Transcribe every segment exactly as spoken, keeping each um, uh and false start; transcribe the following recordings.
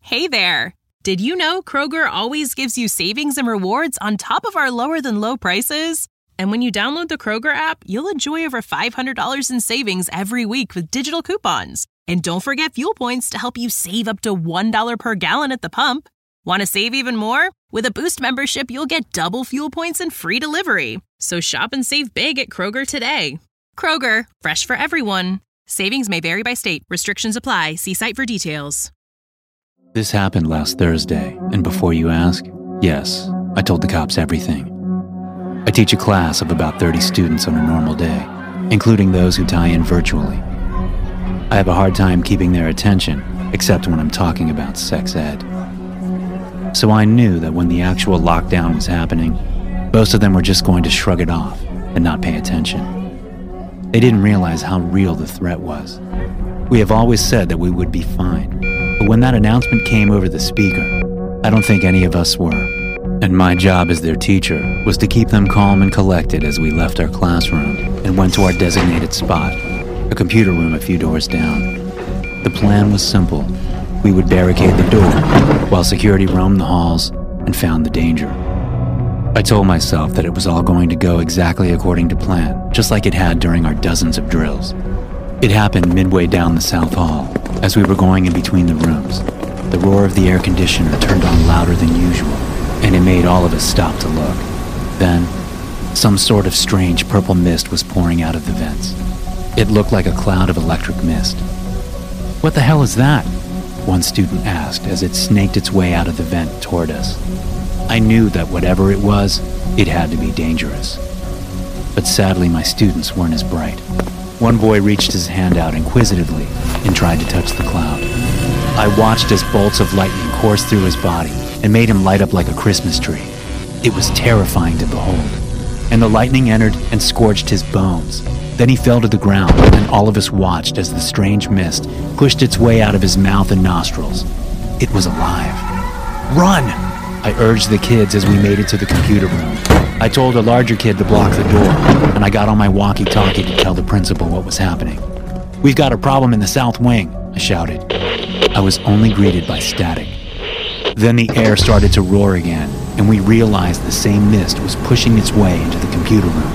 Hey there! Did you know Kroger always gives you savings and rewards on top of our lower-than-low prices? And when you download the Kroger app, you'll enjoy over five hundred dollars in savings every week with digital coupons. And don't forget fuel points to help you save up to one dollar per gallon at the pump. Want to save even more? With a Boost membership, you'll get double fuel points and free delivery. So shop and save big at Kroger today. Kroger, fresh for everyone. Savings may vary by state. Restrictions apply. See site for details. This happened last Thursday, and before you ask, yes, I told the cops everything. I teach a class of about thirty students on a normal day, including those who tie in virtually. I have a hard time keeping their attention, except when I'm talking about sex ed. So I knew that when the actual lockdown was happening, most of them were just going to shrug it off and not pay attention. They didn't realize how real the threat was. We have always said that we would be fine, but when that announcement came over the speaker, I don't think any of us were. And my job as their teacher was to keep them calm and collected as we left our classroom and went to our designated spot, a computer room a few doors down. The plan was simple. We would barricade the door while security roamed the halls and found the danger. I told myself that it was all going to go exactly according to plan, just like it had during our dozens of drills. It happened midway down the South Hall, as we were going in between the rooms. The roar of the air conditioner turned on louder than usual, and it made all of us stop to look. Then, some sort of strange purple mist was pouring out of the vents. It looked like a cloud of electric mist. "What the hell is that?" one student asked as it snaked its way out of the vent toward us. I knew that whatever it was, it had to be dangerous. But sadly, my students weren't as bright. One boy reached his hand out inquisitively and tried to touch the cloud. I watched as bolts of lightning coursed through his body and made him light up like a Christmas tree. It was terrifying to behold. And the lightning entered and scorched his bones. Then he fell to the ground, and all of us watched as the strange mist pushed its way out of his mouth and nostrils. It was alive. "Run!" I urged the kids as we made it to the computer room. I told a larger kid to block the door, and I got on my walkie-talkie to tell the principal what was happening. "We've got a problem in the south wing," I shouted. I was only greeted by static. Then the air started to roar again, and we realized the same mist was pushing its way into the computer room.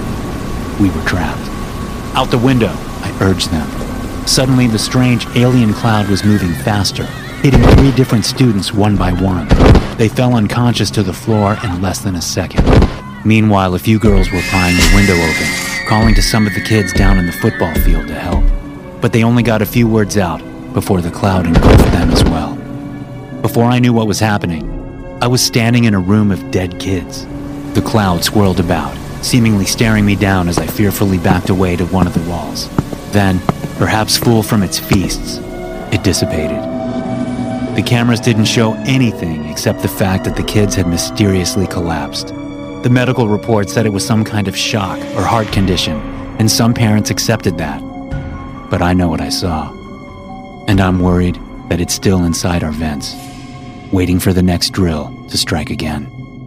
We were trapped. "Out the window," I urged them. Suddenly, the strange alien cloud was moving faster, hitting three different students one by one. They fell unconscious to the floor in less than a second. Meanwhile, a few girls were prying the window open, calling to some of the kids down in the football field to help. But they only got a few words out before the cloud engulfed them as well. Before I knew what was happening, I was standing in a room of dead kids. The cloud swirled about, seemingly staring me down as I fearfully backed away to one of the walls. Then, perhaps full from its feasts, it dissipated. The cameras didn't show anything except the fact that the kids had mysteriously collapsed. The medical report said it was some kind of shock or heart condition, and some parents accepted that. But I know what I saw, and I'm worried that it's still inside our vents, waiting for the next drill to strike again.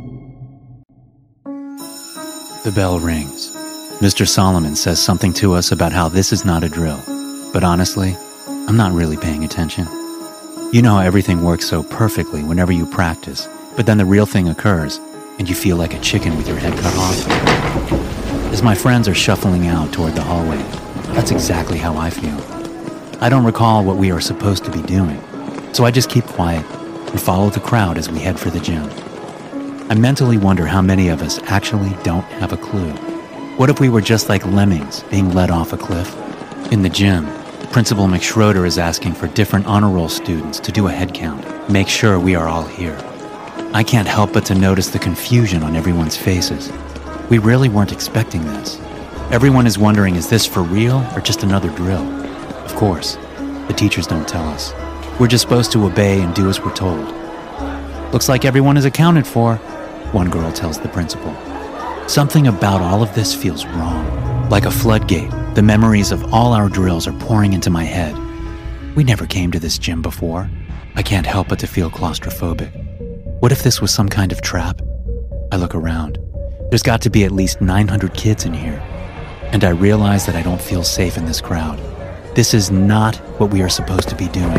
The bell rings. Mister Solomon says something to us about how this is not a drill, but honestly, I'm not really paying attention. You know how everything works so perfectly whenever you practice, but then the real thing occurs, and you feel like a chicken with your head cut off? As my friends are shuffling out toward the hallway, that's exactly how I feel. I don't recall what we are supposed to be doing, so I just keep quiet and follow the crowd as we head for the gym. I mentally wonder how many of us actually don't have a clue. What if we were just like lemmings being led off a cliff? In the gym, Principal McSchroeder is asking for different honor roll students to do a head count, make sure we are all here. I can't help but to notice the confusion on everyone's faces. We really weren't expecting this. Everyone is wondering, is this for real or just another drill? Of course, the teachers don't tell us. We're just supposed to obey and do as we're told. "Looks like everyone is accounted for," one girl tells the principal. Something about all of this feels wrong. Like a floodgate, the memories of all our drills are pouring into my head. We never came to this gym before. I can't help but to feel claustrophobic. What if this was some kind of trap? I look around. There's got to be at least nine hundred kids in here. And I realize that I don't feel safe in this crowd. This is not what we are supposed to be doing.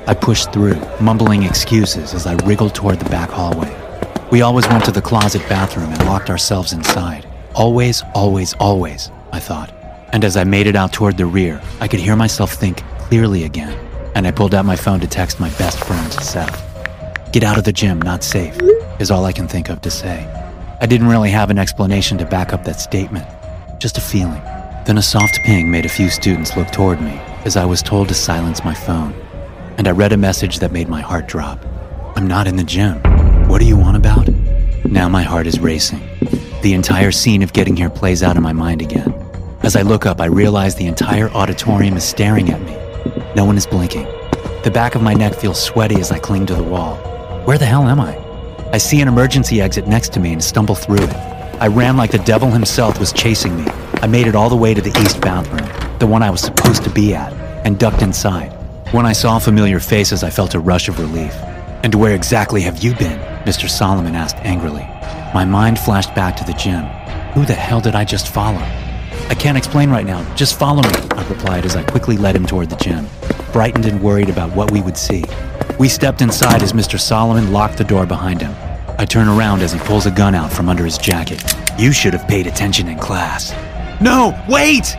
I pushed through, mumbling excuses as I wriggled toward the back hallway. We always went to the closet bathroom and locked ourselves inside. Always, always, always, I thought. And as I made it out toward the rear, I could hear myself think clearly again, and I pulled out my phone to text my best friend, Seth. Get out of the gym, not safe, is all I can think of to say. I didn't really have an explanation to back up that statement, just a feeling. Then a soft ping made a few students look toward me as I was told to silence my phone. And I read a message that made my heart drop. I'm not in the gym. What are you on about? Now my heart is racing. The entire scene of getting here plays out in my mind again. As I look up, I realize the entire auditorium is staring at me. No one is blinking. The back of my neck feels sweaty as I cling to the wall. Where the hell am I? I see an emergency exit next to me and stumble through it. I ran like the devil himself was chasing me. I made it all the way to the east bathroom, the one I was supposed to be at, and ducked inside. When I saw familiar faces, I felt a rush of relief. And where exactly have you been? Mister Solomon asked angrily. My mind flashed back to the gym. Who the hell did I just follow? I can't explain right now. Just follow me, I replied as I quickly led him toward the gym, frightened and worried about what we would see. We stepped inside as Mister Solomon locked the door behind him. I turn around as he pulls a gun out from under his jacket. You should have paid attention in class. No, wait!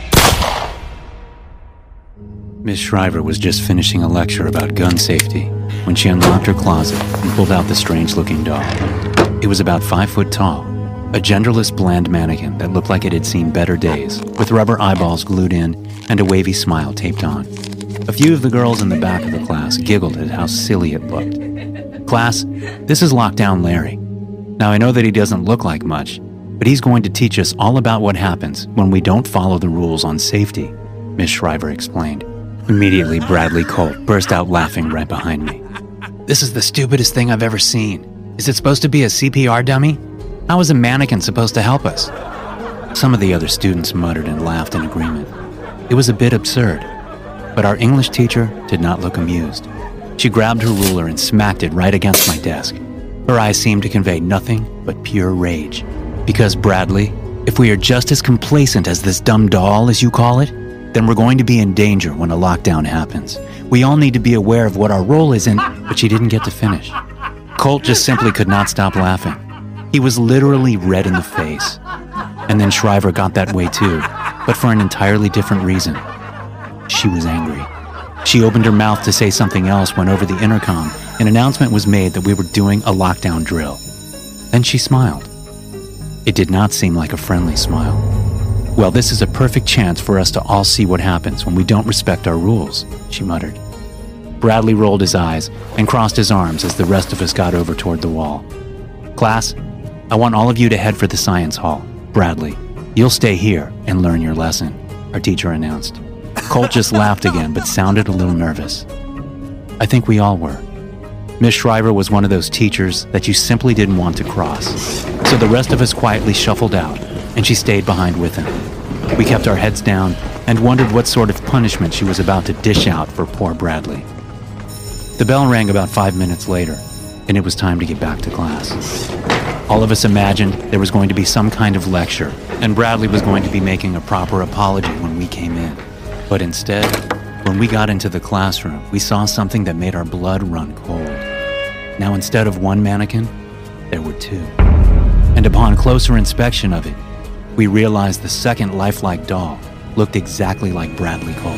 Miss Shriver was just finishing a lecture about gun safety when she unlocked her closet and pulled out the strange-looking doll. It was about five foot tall, a genderless bland mannequin that looked like it had seen better days, with rubber eyeballs glued in and a wavy smile taped on. A few of the girls in the back of the class giggled at how silly it looked. Class, this is Lockdown Larry. Now I know that he doesn't look like much, but he's going to teach us all about what happens when we don't follow the rules on safety, Miss Shriver explained. Immediately, Bradley Colt burst out laughing right behind me. This is the stupidest thing I've ever seen. Is it supposed to be a C P R dummy? How is a mannequin supposed to help us? Some of the other students muttered and laughed in agreement. It was a bit absurd, but our English teacher did not look amused. She grabbed her ruler and smacked it right against my desk. Her eyes seemed to convey nothing but pure rage. Because, Bradley, if we are just as complacent as this dumb doll, as you call it, then we're going to be in danger when a lockdown happens. We all need to be aware of what our role is in, but she didn't get to finish. Colt just simply could not stop laughing. He was literally red in the face. And then Shriver got that way too, but for an entirely different reason. She was angry. She opened her mouth to say something else when over the intercom, an announcement was made that we were doing a lockdown drill. Then she smiled. It did not seem like a friendly smile. Well, this is a perfect chance for us to all see what happens when we don't respect our rules, she muttered. Bradley rolled his eyes and crossed his arms as the rest of us got over toward the wall. Class, I want all of you to head for the science hall. Bradley, you'll stay here and learn your lesson, our teacher announced. Colt just laughed again, but sounded a little nervous. I think we all were. Miss Shriver was one of those teachers that you simply didn't want to cross. So the rest of us quietly shuffled out, and she stayed behind with him. We kept our heads down and wondered what sort of punishment she was about to dish out for poor Bradley. The bell rang about five minutes later, and it was time to get back to class. All of us imagined there was going to be some kind of lecture, and Bradley was going to be making a proper apology when we came in. But instead, when we got into the classroom, we saw something that made our blood run cold. Now, instead of one mannequin, there were two. And upon closer inspection of it, we realized the second lifelike doll looked exactly like Bradley Colt.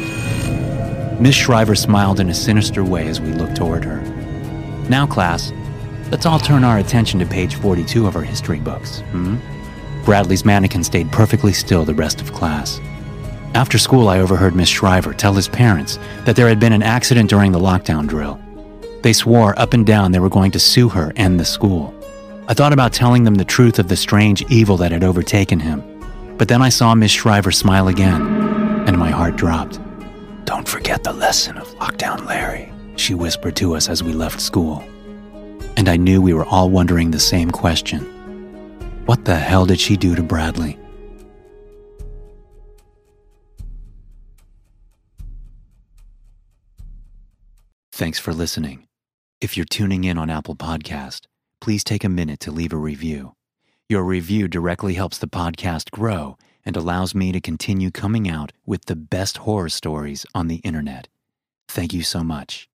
Miss Shriver smiled in a sinister way as we looked toward her. Now, class, let's all turn our attention to page forty-two of our history books, hmm? Bradley's mannequin stayed perfectly still the rest of class. After school, I overheard Miss Shriver tell his parents that there had been an accident during the lockdown drill. They swore up and down they were going to sue her and the school. I thought about telling them the truth of the strange evil that had overtaken him, but then I saw Miss Shriver smile again, and my heart dropped. Don't forget the lesson of Lockdown Larry, she whispered to us as we left school. And I knew we were all wondering the same question. What the hell did she do to Bradley? Thanks for listening. If you're tuning in on Apple Podcast, please take a minute to leave a review. Your review directly helps the podcast grow and allows me to continue coming out with the best horror stories on the internet. Thank you so much.